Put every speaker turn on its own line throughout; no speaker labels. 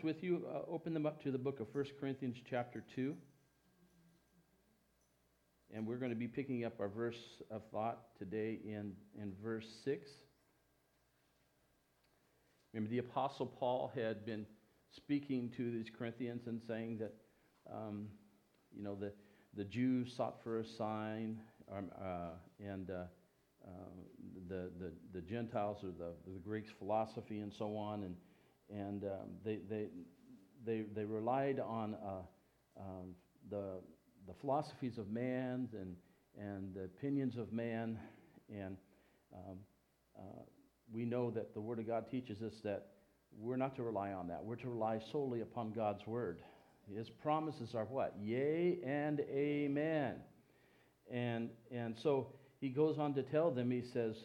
with you, open them up to the book of 1 Corinthians chapter 2. And we're going to be picking up our verse of thought today in verse 6. Remember, the Apostle Paul had been speaking to these Corinthians and saying that, the Jews sought for a sign, and the Gentiles or the Greeks philosophy and so on, and they relied on the philosophies of man and the opinions of man, and we know that the Word of God teaches us that we're not to rely on that. We're to rely solely upon God's Word. His promises are what? Yea and amen. And so he goes on to tell them, he says,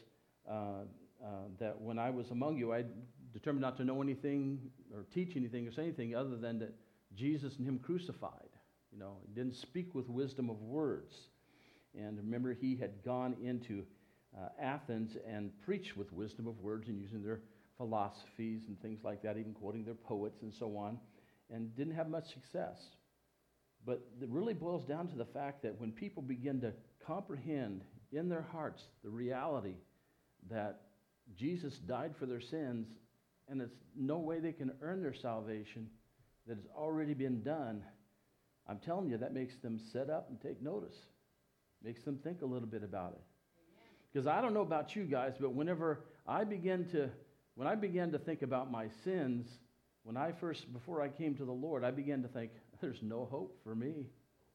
that when I was among you, I determined not to know anything or teach anything or say anything other than that Jesus and him crucified. He didn't speak with wisdom of words. And remember, he had gone into Athens and preached with wisdom of words and using their philosophies and things like that, even quoting their poets and so on, and didn't have much success. But it really boils down to the fact that when people begin to comprehend in their hearts the reality that Jesus died for their sins, and it's no way they can earn their salvation, that it's already been done, I'm telling you, that makes them sit up and take notice. Makes them think a little bit about it. Because I don't know about you guys, but whenever I began to think about my sins, before I came to the Lord, I began to think, there's no hope for me,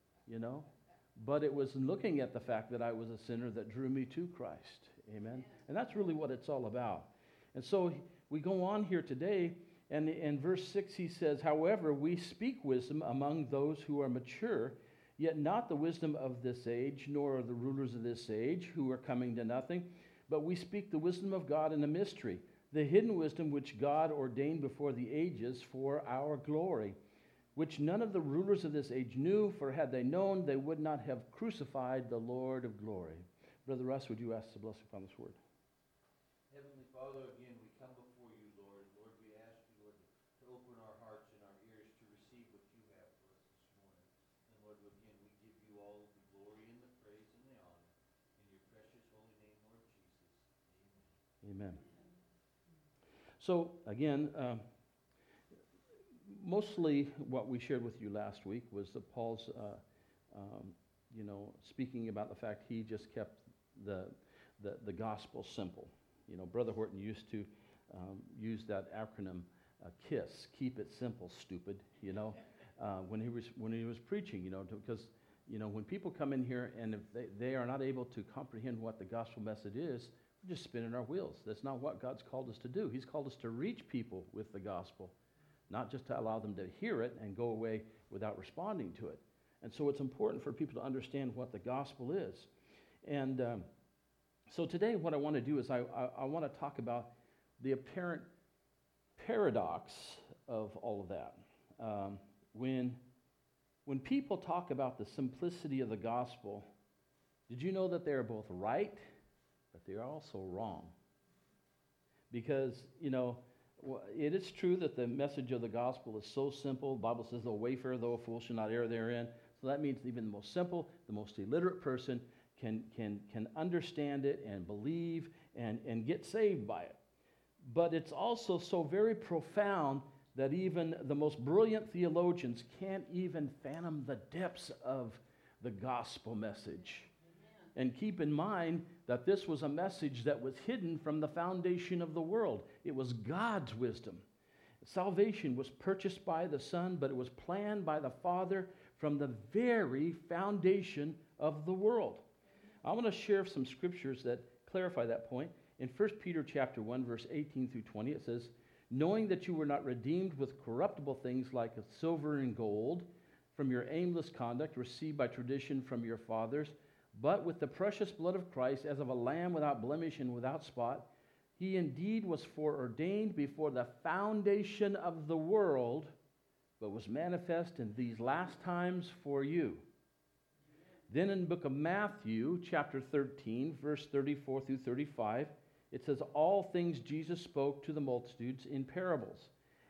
But it was looking at the fact that I was a sinner that drew me to Christ. Amen. And that's really what it's all about. And so we go on here today, and in verse 6 he says, however, we speak wisdom among those who are mature, yet not the wisdom of this age, nor the rulers of this age, who are coming to nothing, but we speak the wisdom of God in a mystery, the hidden wisdom which God ordained before the ages for our glory, which none of the rulers of this age knew, for had they known, they would not have crucified the Lord of glory. Brother Russ, would you ask the blessing upon this word?
Heavenly Father, again, we come before you, Lord. Lord, we ask you, Lord, to open our hearts and our ears to receive what you have for us this morning. And Lord, again, we give you all the glory and the praise and the honor. In your precious holy name, Lord Jesus. Amen.
Amen. So, again, mostly what we shared with you last week was that Paul's, speaking about the fact he just kept the gospel simple. Brother Horton used to use that acronym, KISS, keep it simple, stupid, when he was preaching, because, when people come in here and if they are not able to comprehend what the gospel message is, we're just spinning our wheels. That's not what God's called us to do. He's called us to reach people with the gospel, not just to allow them to hear it and go away without responding to it. And so it's important for people to understand what the gospel is. And so today what I want to do is I want to talk about the apparent paradox of all of that. When people talk about the simplicity of the gospel, did you know that they are both right, but they are also wrong? Because, it is true that the message of the gospel is so simple. The Bible says, the wayfarer, though a fool, shall not err therein. So that means even the most simple, the most illiterate person can understand it and believe and get saved by it. But it's also so very profound that even the most brilliant theologians can't even fathom the depths of the gospel message. And keep in mind that this was a message that was hidden from the foundation of the world. It was God's wisdom. Salvation was purchased by the Son, but it was planned by the Father from the very foundation of the world. I want to share some scriptures that clarify that point. In 1 Peter chapter 1, verse 18 through 20, it says, knowing that you were not redeemed with corruptible things like silver and gold from your aimless conduct received by tradition from your fathers, but with the precious blood of Christ, as of a lamb without blemish and without spot. He indeed was foreordained before the foundation of the world, but was manifest in these last times for you. Then in the book of Matthew, chapter 13, verse 34 through 35, it says, all things Jesus spoke to the multitudes in parables,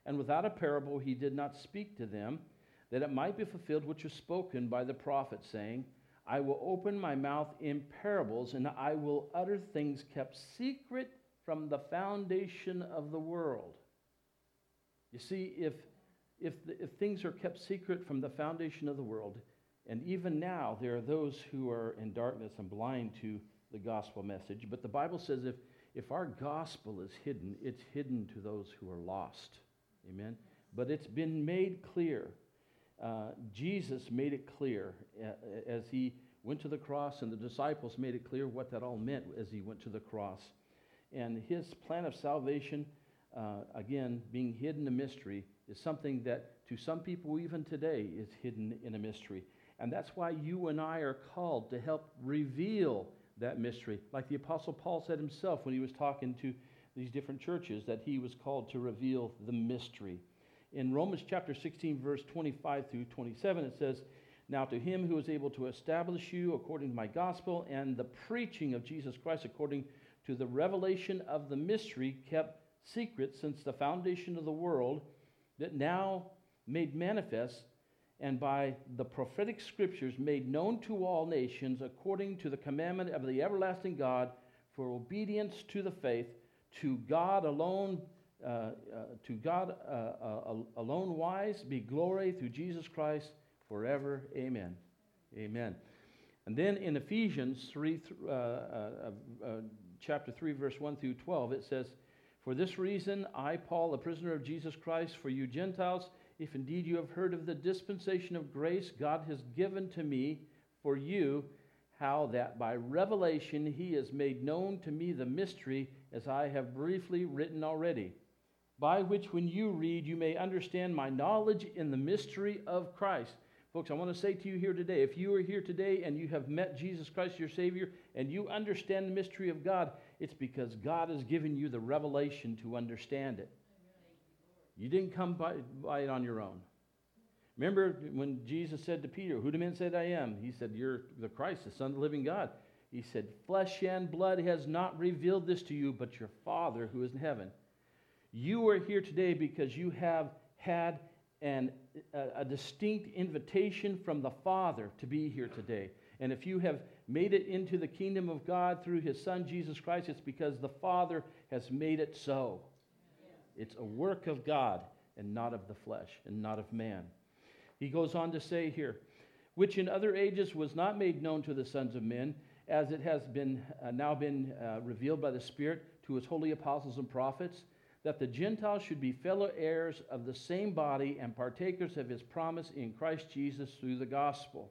and without a parable he did not speak to them, that it might be fulfilled which was spoken by the prophet, saying, I will open my mouth in parables, and I will utter things kept secret from the foundation of the world. You see, if things are kept secret from the foundation of the world, and even now there are those who are in darkness and blind to the gospel message, but the Bible says if our gospel is hidden, it's hidden to those who are lost. Amen? But it's been made clear. Jesus made it clear as he went to the cross, and the disciples made it clear what that all meant as he went to the cross. And his plan of salvation, again, being hidden in mystery, is something that to some people even today is hidden in a mystery. And that's why you and I are called to help reveal that mystery. Like the Apostle Paul said himself when he was talking to these different churches, that he was called to reveal the mystery. In Romans chapter 16, verse 25 through 27, it says, Now to him who is able to establish you according to my gospel and the preaching of Jesus Christ according to the revelation of the mystery kept secret since the foundation of the world, that now made manifest, and by the prophetic scriptures made known to all nations according to the commandment of the everlasting God, for obedience to the faith, to God alone alone wise be glory through Jesus Christ forever. Amen. Amen. And then in Ephesians chapter 3, verse 1 through 12, it says, For this reason, I, Paul, a prisoner of Jesus Christ, for you Gentiles, if indeed you have heard of the dispensation of grace God has given to me for you, how that by revelation he has made known to me the mystery, as I have briefly written already, by which when you read you may understand my knowledge in the mystery of Christ. Folks, I want to say to you here today, if you are here today and you have met Jesus Christ, your Savior, and you understand the mystery of God, it's because God has given you the revelation to understand it. You didn't come by it on your own. Remember when Jesus said to Peter, Who do men say that I am? He said, You're the Christ, the Son of the living God. He said, Flesh and blood has not revealed this to you, but your Father who is in heaven. You are here today because you have had a distinct invitation from the Father to be here today. And if you have made it into the kingdom of God through his Son, Jesus Christ, it's because the Father has made it so. It's a work of God and not of the flesh and not of man. He goes on to say here, which in other ages was not made known to the sons of men, as it has been now been revealed by the Spirit to his holy apostles and prophets, that the Gentiles should be fellow heirs of the same body and partakers of his promise in Christ Jesus through the gospel,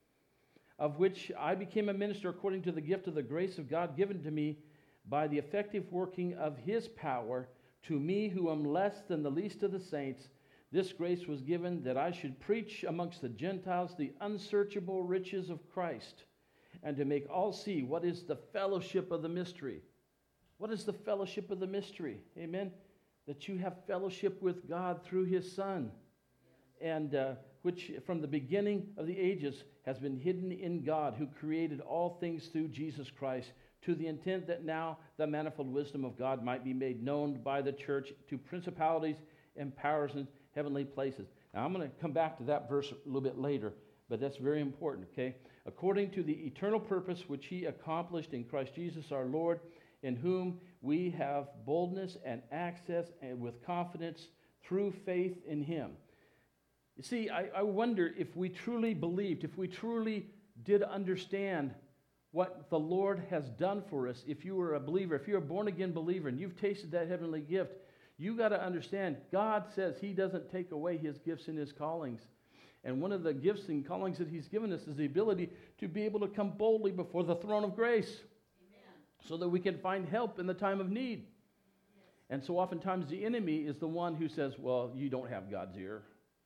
of which I became a minister according to the gift of the grace of God given to me by the effective working of his power. To me, who am less than the least of the saints, this grace was given that I should preach amongst the Gentiles the unsearchable riches of Christ, and to make all see what is the fellowship of the mystery. What is the fellowship of the mystery? Amen? That you have fellowship with God through his Son, and which from the beginning of the ages has been hidden in God, who created all things through Jesus Christ, to the intent that now the manifold wisdom of God might be made known by the church to principalities and powers in heavenly places. Now, I'm going to come back to that verse a little bit later, but that's very important, okay? According to the eternal purpose which he accomplished in Christ Jesus our Lord, in whom we have boldness and access and with confidence through faith in him. You see, I wonder if we truly believed, if we truly did understand what the Lord has done for us. If you were a believer, if you're a born-again believer and you've tasted that heavenly gift, you got to understand, God says he doesn't take away his gifts and his callings. And one of the gifts and callings that he's given us is the ability to be able to come boldly before the throne of grace. Amen. So that we can find help in the time of need. Yes. And so oftentimes the enemy is the one who says, well, you don't have God's ear.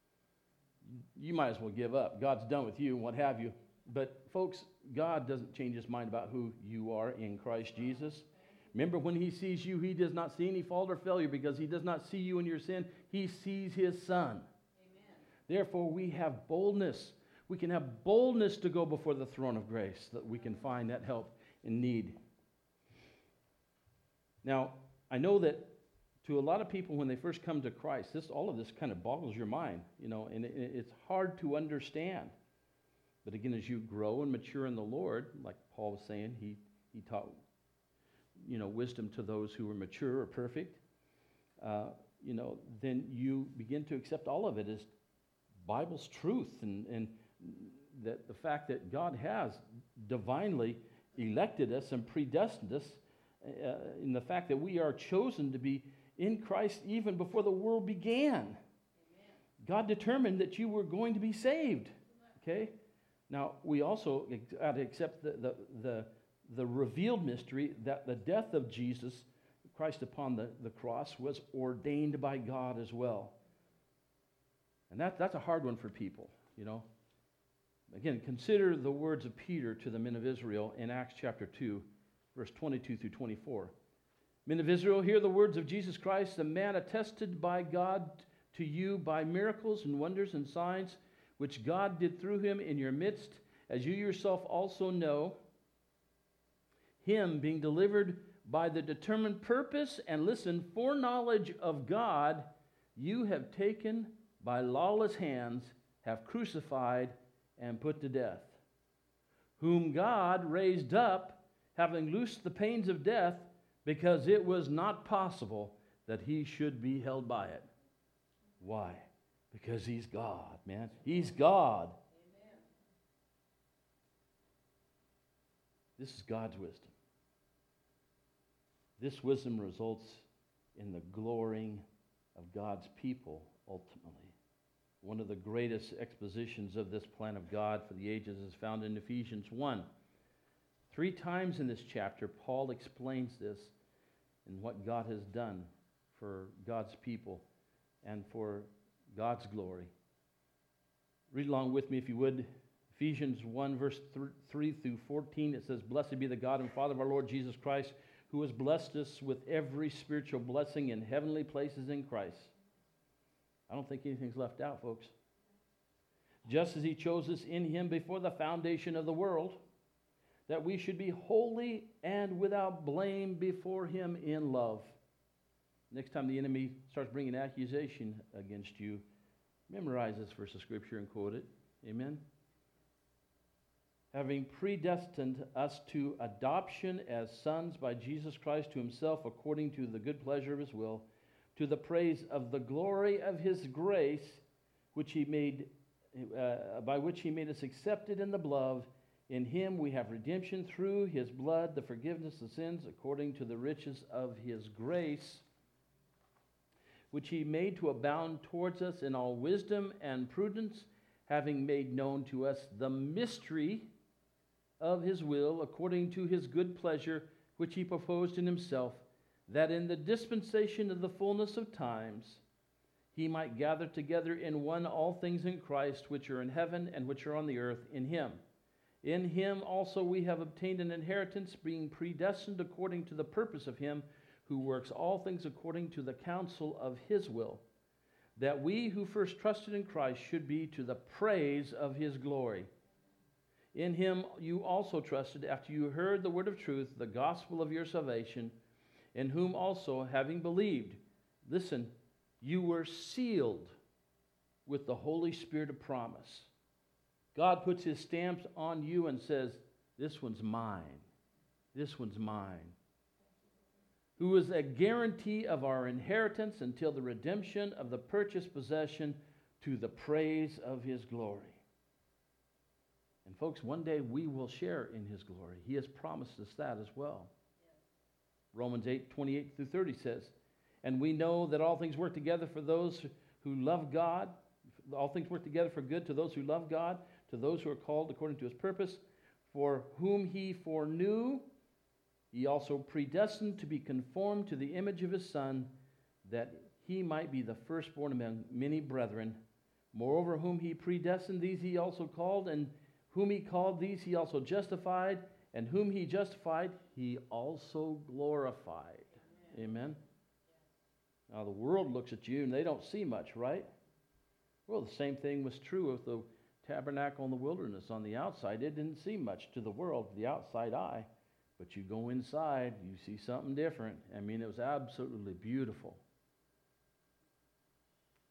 You might as well give up. God's done with you and what have you. But folks, God doesn't change his mind about who you are in Christ Jesus. Remember, when he sees you, he does not see any fault or failure because he does not see you in your sin. He sees his Son. Amen. Therefore, we have boldness. We can have boldness to go before the throne of grace, that we can find that help in need. Now, I know that To a lot of people, when they first come to Christ, all of this kind of boggles your mind, and it's hard to understand. But again, as you grow and mature in the Lord, like Paul was saying, he taught, wisdom to those who were mature or perfect. Then you begin to accept all of it as Bible's truth, and that the fact that God has divinely elected us and predestined us, in the fact that we are chosen to be in Christ even before the world began. Amen. God determined that you were going to be saved. Okay? Now, we also got to accept the revealed mystery that the death of Jesus Christ upon the cross was ordained by God as well. And that's a hard one for people, Again, consider the words of Peter to the men of Israel in Acts chapter 2, verse 22 through 24. Men of Israel, hear the words of Jesus Christ, a man attested by God to you by miracles and wonders and signs, which God did through him in your midst, as you yourself also know, him being delivered by the determined purpose and, listen, foreknowledge of God, you have taken by lawless hands, have crucified and put to death, whom God raised up, having loosed the pains of death, because it was not possible that he should be held by it. Why? Because he's God, man. He's God. Amen. This is God's wisdom. This wisdom results in the glorying of God's people ultimately. One of the greatest expositions of this plan of God for the ages is found in Ephesians 1. 3 times in this chapter, Paul explains this and what God has done for God's people and for God's glory. Read along with me if you would. Ephesians 1, verse 3 through 14, it says, Blessed be the God and Father of our Lord Jesus Christ, who has blessed us with every spiritual blessing in heavenly places in Christ. I don't think anything's left out, folks. Just as he chose us in him before the foundation of the world, that we should be holy and without blame before him in love. Next time the enemy starts bringing accusation against you, memorize this verse of Scripture and quote it. Amen? Having predestined us to adoption as sons by Jesus Christ to himself according to the good pleasure of his will, to the praise of the glory of his grace, which he made, by which he made us accepted in the beloved. In him we have redemption through his blood, the forgiveness of sins according to the riches of his grace, which he made to abound towards us in all wisdom and prudence, having made known to us the mystery of his will according to his good pleasure, which he proposed in himself, that in the dispensation of the fullness of times he might gather together in one all things in Christ, which are in heaven and which are on the earth, in him. In him also we have obtained an inheritance, being predestined according to the purpose of him who works all things according to the counsel of his will, that we who first trusted in Christ should be to the praise of his glory. In him you also trusted after you heard the word of truth, the gospel of your salvation, in whom also, having believed, listen, you were sealed with the Holy Spirit of promise. God puts his stamps on you and says, this one's mine. This one's mine. Who is a guarantee of our inheritance until the redemption of the purchased possession to the praise of his glory. And folks, one day we will share in his glory. He has promised us that as well. Yes. Romans 8:28 through 30 says, and we know that all things work together for those who love God. All things work together for good to those who love God, to those who are called according to his purpose, for whom he foreknew, he also predestined to be conformed to the image of his Son, that he might be the firstborn among many brethren. Moreover, whom he predestined, these he also called, and whom he called, these he also justified, and whom he justified, he also glorified. Amen? Amen? Now, the world looks at you and they don't see much, right? Well, the same thing was true of the tabernacle in the wilderness. On the outside, it didn't seem much to the world, the outside eye. But you go inside, you see something different. I mean, it was absolutely beautiful.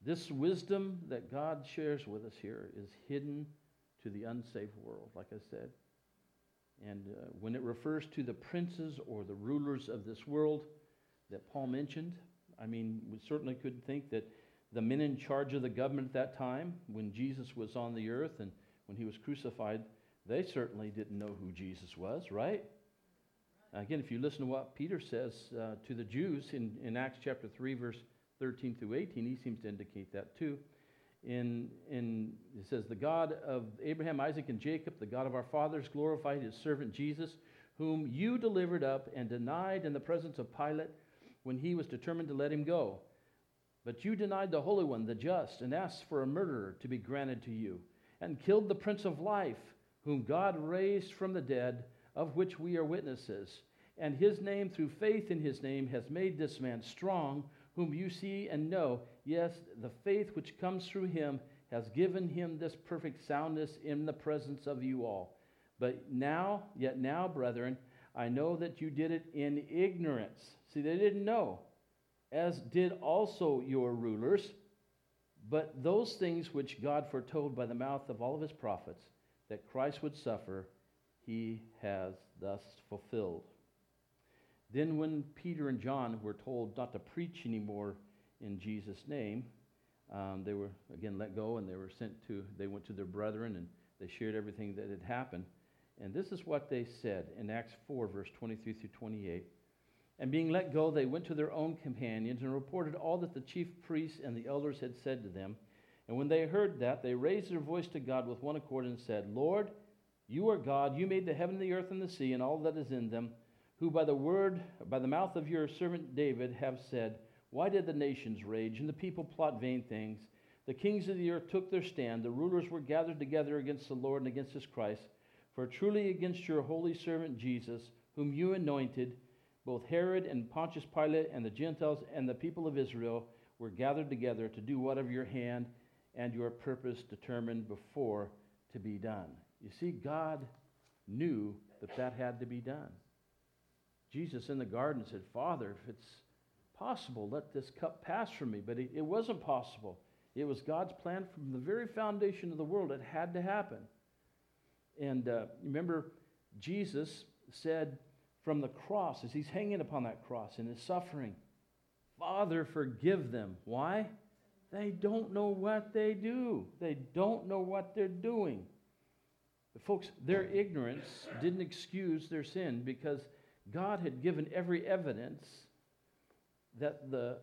This wisdom that God shares with us here is hidden to the unsaved world, like I said. And when it refers to the princes or the rulers of this world that Paul mentioned, I mean, we certainly could think that the men in charge of the government at that time, when Jesus was on the earth and when he was crucified, they certainly didn't know who Jesus was, right? Again, if you listen to what Peter says to the Jews in Acts chapter 3, verse 13 through 18, he seems to indicate that too. It says, the God of Abraham, Isaac, and Jacob, the God of our fathers, glorified his servant Jesus, whom you delivered up and denied in the presence of Pilate when he was determined to let him go. But you denied the Holy One, the just, and asked for a murderer to be granted to you, and killed the Prince of Life, whom God raised from the dead, of which we are witnesses. And his name, through faith in his name, has made this man strong, whom you see and know. Yes, the faith which comes through him has given him this perfect soundness in the presence of you all. Yet now, brethren, I know that you did it in ignorance. See, they didn't know, as did also your rulers. But those things which God foretold by the mouth of all of his prophets, that Christ would suffer, he has thus fulfilled. Then when Peter and John were told not to preach anymore in Jesus' name, they were again let go, and they went to their brethren, and they shared everything that had happened. And this is what they said in Acts 4, verse 23 through 28. And being let go, they went to their own companions and reported all that the chief priests and the elders had said to them. And when they heard that, they raised their voice to God with one accord and said, Lord, you are God, you made the heaven, the earth, and the sea, and all that is in them, who by the mouth of your servant David have said, why did the nations rage and the people plot vain things? The kings of the earth took their stand. The rulers were gathered together against the Lord and against his Christ. For truly against your holy servant Jesus, whom you anointed, both Herod and Pontius Pilate and the Gentiles and the people of Israel were gathered together to do whatever your hand and your purpose determined before to be done. You see, God knew that had to be done. Jesus in the garden said, Father, if it's possible, let this cup pass from me. But it wasn't possible. It was God's plan from the very foundation of the world. It had to happen. And remember, Jesus said from the cross, as he's hanging upon that cross in his suffering, Father, forgive them. Why? They don't know what they do. They don't know what they're doing. But folks, their ignorance didn't excuse their sin, because God had given every evidence that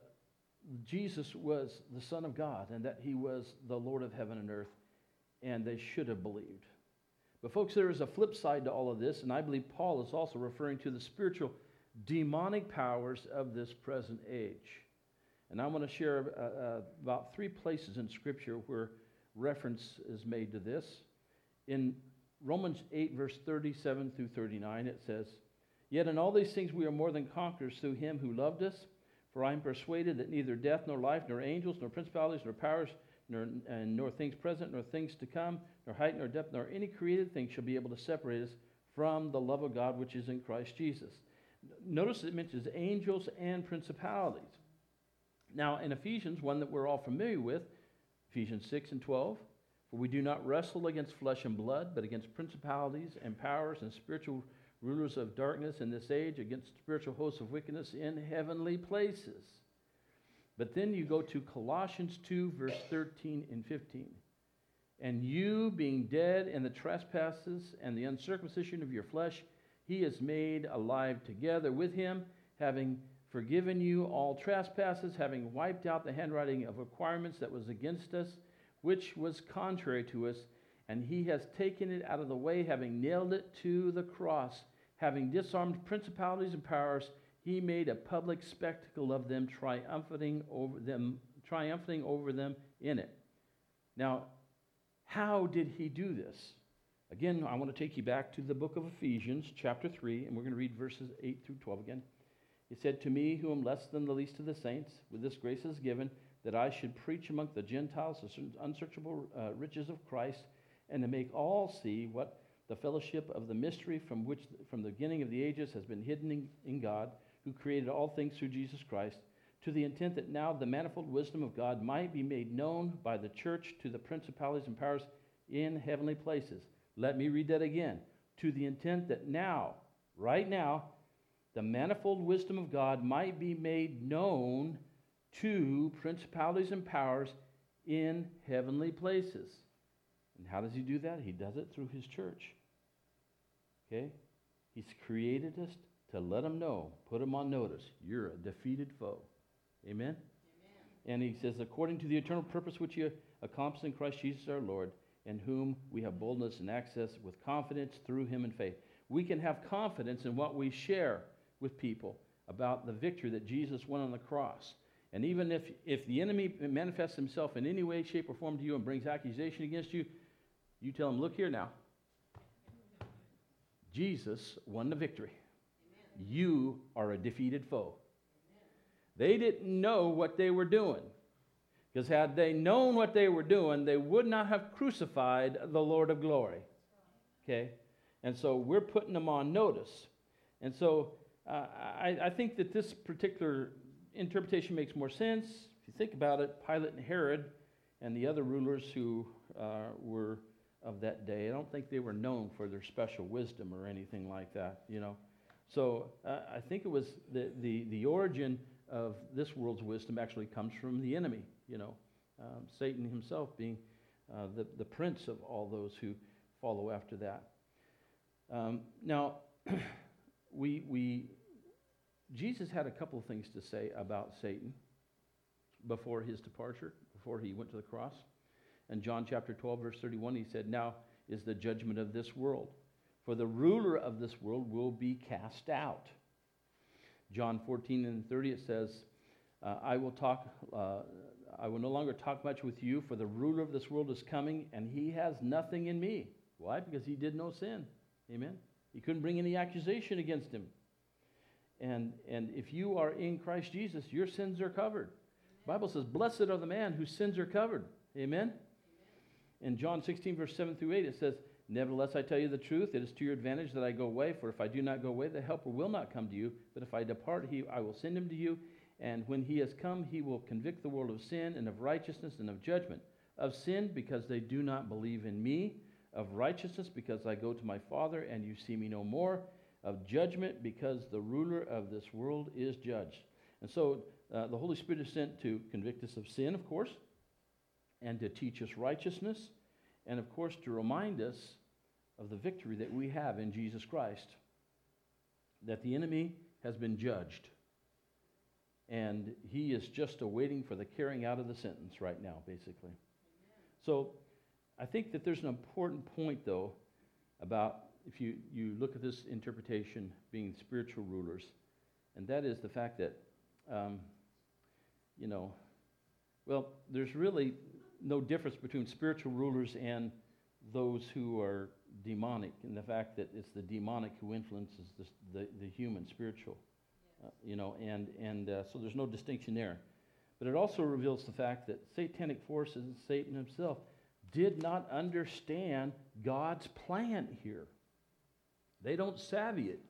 Jesus was the Son of God and that he was the Lord of heaven and earth, and they should have believed. But folks, there is a flip side to all of this, and I believe Paul is also referring to the spiritual demonic powers of this present age. And I want to share about 3 places in Scripture where reference is made to this. In Romans 8, verse 37 through 39, it says, Yet in all these things we are more than conquerors through him who loved us. For I am persuaded that neither death nor life, nor angels, nor principalities, nor powers, nor things present, nor things to come, nor height, nor depth, nor any created thing shall be able to separate us from the love of God which is in Christ Jesus. Notice it mentions angels and principalities. Now in Ephesians, one that we're all familiar with, Ephesians 6 and 12, for we do not wrestle against flesh and blood, but against principalities and powers and spiritual rulers of darkness in this age, against spiritual hosts of wickedness in heavenly places. But then you go to Colossians 2, verse 13 and 15. And you, being dead in the trespasses and the uncircumcision of your flesh, he is made alive together with him, having forgiven you all trespasses, having wiped out the handwriting of requirements that was against us, which was contrary to us, and he has taken it out of the way, having nailed it to the cross. Having disarmed principalities and powers, he made a public spectacle of them, triumphing over them in it. Now, how did he do this? Again, I want to take you back to the book of Ephesians, chapter 3, and we're going to read verses 8 through 12 again. It said, To me, who am less than the least of the saints, with this grace is given, that I should preach among the Gentiles the unsearchable riches of Christ, and to make all see what the fellowship of the mystery from the beginning of the ages has been hidden in God, who created all things through Jesus Christ, to the intent that now the manifold wisdom of God might be made known by the church to the principalities and powers in heavenly places. Let me read that again. To the intent that now, right now, the manifold wisdom of God might be made known to principalities and powers in heavenly places. And how does he do that? He does it through his church. Okay? He's created us to let them know, put them on notice. You're a defeated foe. Amen?
Amen.
And he says, according to the eternal purpose which you accomplished in Christ Jesus our Lord, in whom we have boldness and access with confidence through him in faith. We can have confidence in what we share with people about the victory that Jesus won on the cross. And even if the enemy manifests himself in any way, shape, or form to you and brings accusation against you, you tell him, look here now. Jesus won the victory.
Amen.
You are a defeated foe. They didn't know what they were doing. Because had they known what they were doing, they would not have crucified the Lord of glory. Okay? And so we're putting them on notice. And so I think that this particular interpretation makes more sense. If you think about it, Pilate and Herod and the other rulers who were of that day, I don't think they were known for their special wisdom or anything like that, you know. So I think it was the origin of this world's wisdom actually comes from the enemy, you know. Satan himself being the prince of all those who follow after that. Now, Jesus had a couple of things to say about Satan before his departure, before he went to the cross. In John chapter 12, verse 31, he said, now is the judgment of this world, for the ruler of this world will be cast out. John 14 and 30, it says, I will no longer talk much with you, for the ruler of this world is coming, and he has nothing in me. Why? Because he did no sin. Amen? He couldn't bring any accusation against him. And if you are in Christ Jesus, your sins are covered. The Bible says, blessed are the man whose sins are covered. Amen? In John 16, verse 7 through 8, it says, nevertheless, I tell you the truth, it is to your advantage that I go away, for if I do not go away, the Helper will not come to you. But if I depart, I will send him to you. And when he has come, he will convict the world of sin and of righteousness and of judgment. Of sin, because they do not believe in me. Of righteousness, because I go to my Father, and you see me no more. Of judgment, because the ruler of this world is judged. And so the Holy Spirit is sent to convict us of sin, of course, and to teach us righteousness, and of course to remind us of the victory that we have in Jesus Christ, that the enemy has been judged, and he is just awaiting for the carrying out of the sentence right now, basically. So I think that there's an important point, though, about if you look at this interpretation being spiritual rulers, and that is the fact that, there's really no difference between spiritual rulers and those who are demonic, in the fact that it's the demonic who influences the human spiritual, so there's no distinction there. But it also reveals the fact that satanic forces and Satan himself did not understand God's plan here. They don't savvy it.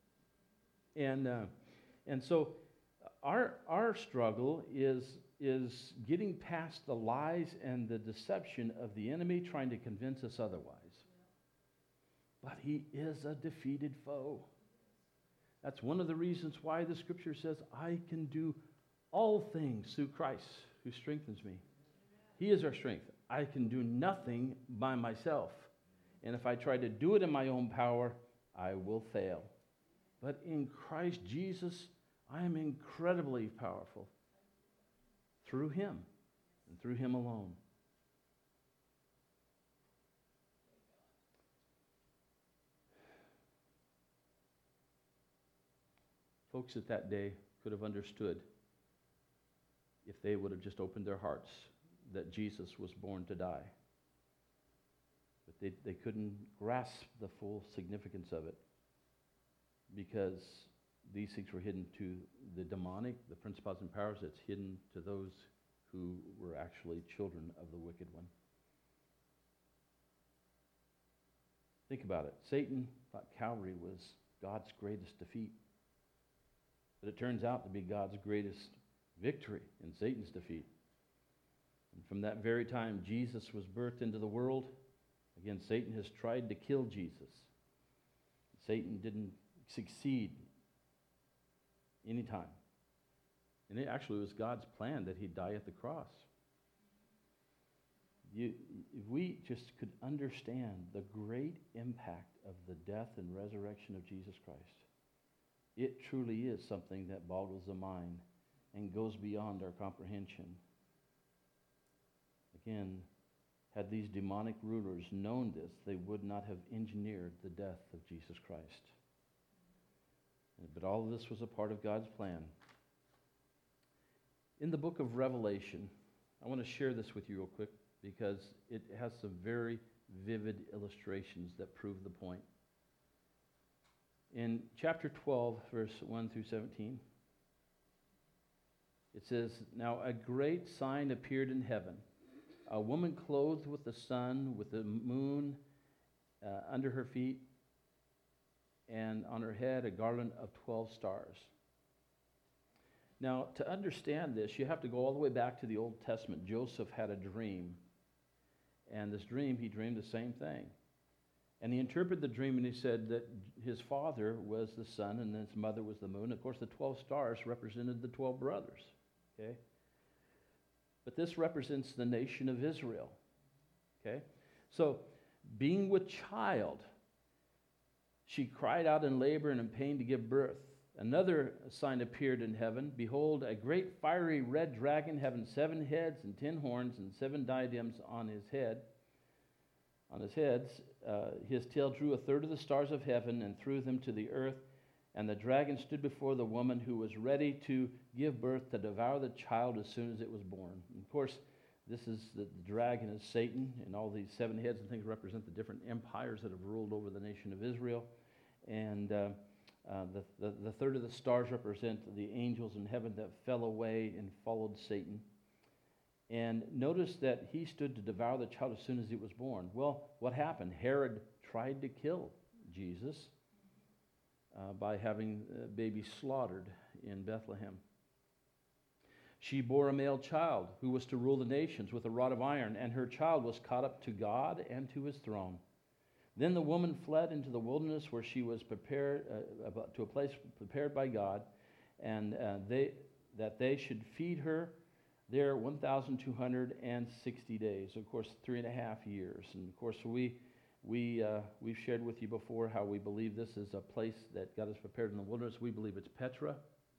And so our struggle is getting past the lies and the deception of the enemy trying to convince us otherwise. But he is a defeated foe. That's one of the reasons why the scripture says, I can do all things through Christ who strengthens me. He is our strength. I can do nothing by myself. And if I try to do it in my own power, I will fail. But in Christ Jesus, I am incredibly powerful through him and through him alone. Folks at that day could have understood if they would have just opened their hearts that Jesus was born to die. But they couldn't grasp the full significance of it because these things were hidden to the demonic, the principalities and powers. It's hidden to those who were actually children of the wicked one. Think about it. Satan thought Calvary was God's greatest defeat. But it turns out to be God's greatest victory in Satan's defeat. And from that very time Jesus was birthed into the world, again, Satan has tried to kill Jesus. Satan didn't succeed any time. And it actually was God's plan that he die at the cross. If we just could understand the great impact of the death and resurrection of Jesus Christ, it truly is something that boggles the mind and goes beyond our comprehension. Again, had these demonic rulers known this, they would not have engineered the death of Jesus Christ. But all of this was a part of God's plan. In the book of Revelation, I want to share this with you real quick because it has some very vivid illustrations that prove the point. In chapter 12, verse 1 through 17, it says, "Now a great sign appeared in heaven, a woman clothed with the sun, with the moon under her feet, and on her head a garland of 12 stars." Now, to understand this, you have to go all the way back to the Old Testament. Joseph had a dream, and this dream, he dreamed the same thing. And he interpreted the dream, and he said that his father was the sun, and his mother was the moon. Of course, the 12 stars represented the 12 brothers, okay? But this represents the nation of Israel, okay? So, being with child, she cried out in labor and in pain to give birth. Another sign appeared in heaven. Behold, a great fiery red dragon having 7 heads and 10 horns and 7 diadems on his head. On his heads, his tail drew a third of the stars of heaven and threw them to the earth. And the dragon stood before the woman who was ready to give birth to devour the child as soon as it was born. And of course, this is the dragon is Satan, and all these 7 heads and things represent the different empires that have ruled over the nation of Israel. And the third of the stars represent the angels in heaven that fell away and followed Satan. And notice that he stood to devour the child as soon as it was born. Well, what happened? Herod tried to kill Jesus by having baby slaughtered in Bethlehem. She bore a male child who was to rule the nations with a rod of iron, and her child was caught up to God and to his throne. Then the woman fled into the wilderness where she was prepared to a place prepared by God, and that they should feed her there 1,260 days. Of course, 3.5 years. And of course, we've shared with you before how we believe this is a place that God has prepared in the wilderness. We believe it's Petra,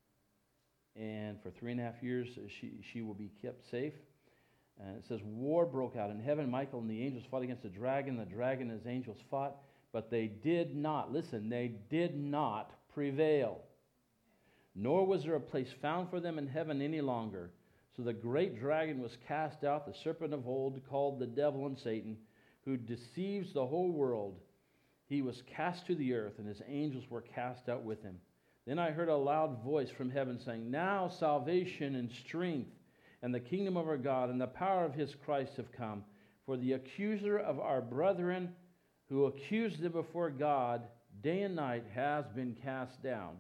and for 3.5 years she will be kept safe. And it says, war broke out in heaven. Michael and the angels fought against the dragon. The dragon and his angels fought, but they did not, listen, they did not prevail. Nor was there a place found for them in heaven any longer. So the great dragon was cast out, the serpent of old, called the devil and Satan, who deceives the whole world. He was cast to the earth, and his angels were cast out with him. Then I heard a loud voice from heaven saying, "Now salvation and strength and the kingdom of our God and the power of his Christ have come. For the accuser of our brethren, who accused them before God day and night, has been cast down."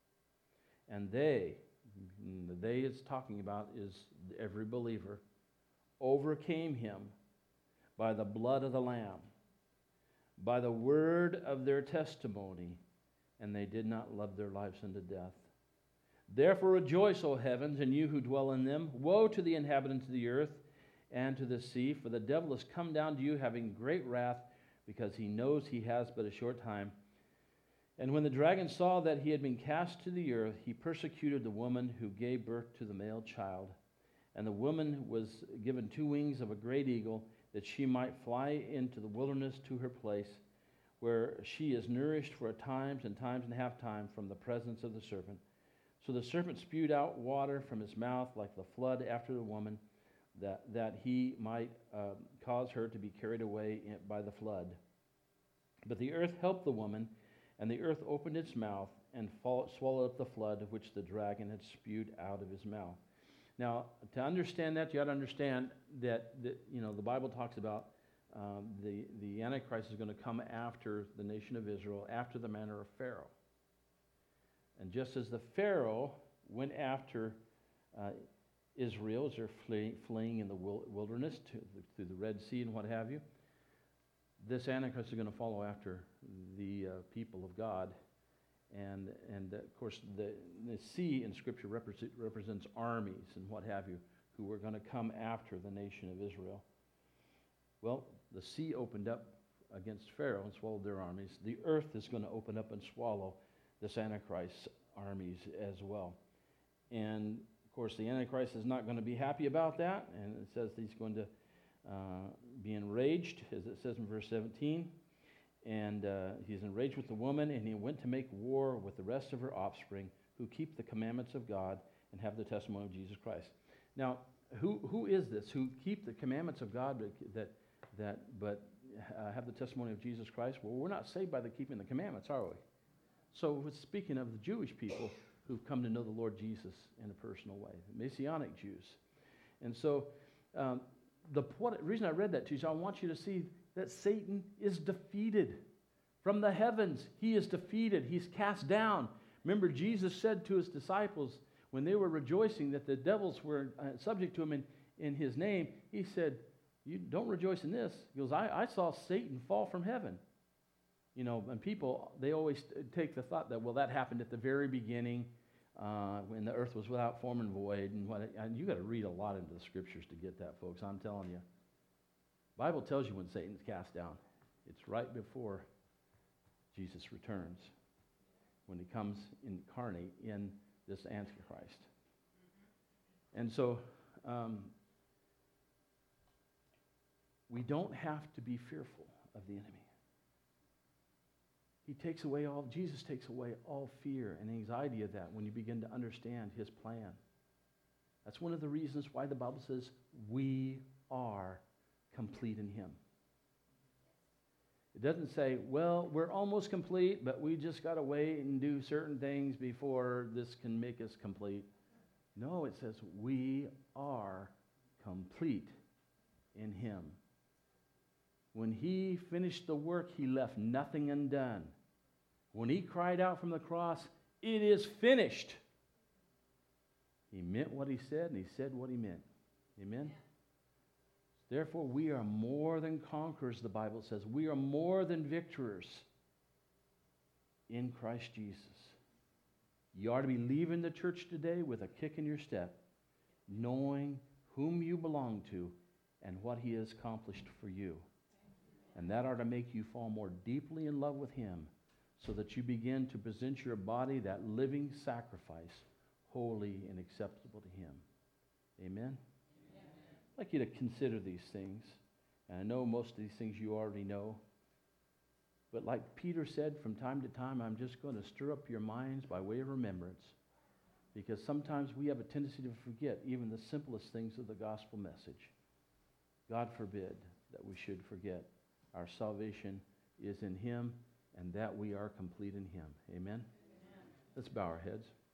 And the they it's talking about is every believer, overcame him by the blood of the Lamb, by the word of their testimony, and they did not love their lives unto death. Therefore rejoice, O heavens, and you who dwell in them. Woe to the inhabitants of the earth and to the sea, for the devil has come down to you having great wrath, because he knows he has but a short time. And when the dragon saw that he had been cast to the earth, he persecuted the woman who gave birth to the male child. And the woman was given 2 wings of a great eagle, that she might fly into the wilderness to her place, where she is nourished for times and a half time from the presence of the serpent. So the serpent spewed out water from his mouth like the flood after the woman, that he might cause her to be carried away by the flood. But the earth helped the woman, and the earth opened its mouth and swallowed up the flood which the dragon had spewed out of his mouth. Now, to understand that, you got to understand that the Bible talks about the Antichrist is going to come after the nation of Israel, after the manner of Pharaoh. And just as the Pharaoh went after Israel as they're fleeing in the wilderness through the Red Sea and what have you. This Antichrist is going to follow after the people of God. And of course, the sea in Scripture represents armies and what have you, who were going to come after the nation of Israel. Well, the sea opened up against Pharaoh and swallowed their armies. The earth is going to open up and swallow this Antichrist's armies as well. And of course, the Antichrist is not going to be happy about that, and it says he's going to be enraged, as it says in verse 17. And he's enraged with the woman, and he went to make war with the rest of her offspring, who keep the commandments of God and have the testimony of Jesus Christ. Now, who is this who keep the commandments of God but have the testimony of Jesus Christ? Well, we're not saved by the keeping the commandments, are we? So it's speaking of the Jewish people who've come to know the Lord Jesus in a personal way, the Messianic Jews. And so the reason I read that to you is I want you to see that Satan is defeated. From the heavens, he is defeated. He's cast down. Remember, Jesus said to his disciples when they were rejoicing that the devils were subject to him in his name, he said, "You don't rejoice in this." He goes, I saw Satan fall from heaven. You know, and people, they always take the thought that, well, that happened at the very beginning when the earth was without form and void. And you got to read a lot into the Scriptures to get that, folks. I'm telling you. The Bible tells you when Satan's cast down. It's right before Jesus returns, when he comes incarnate in this Antichrist. And so we don't have to be fearful of the enemy. Jesus takes away all fear and anxiety of that when you begin to understand his plan. That's one of the reasons why the Bible says we are complete in him. It doesn't say, well, we're almost complete, but we just got to wait and do certain things before this can make us complete. No, it says we are complete in him. When he finished the work, he left nothing undone. When he cried out from the cross, "It is finished," he meant what he said, and he said what he meant. Amen? Therefore, we are more than conquerors, the Bible says. We are more than victors in Christ Jesus. You ought to be leaving the church today with a kick in your step, knowing whom you belong to and what he has accomplished for you. And that ought to make you fall more deeply in love with him, so that you begin to present your body, that living sacrifice, holy and acceptable to him. Amen? I'd like you to consider these things. And I know most of these things you already know. But like Peter said, from time to time, I'm just going to stir up your minds by way of remembrance. Because sometimes we have a tendency to forget even the simplest things of the gospel message. God forbid that we should forget. Our salvation is in him, and that we are complete in him. Amen? Let's bow our heads.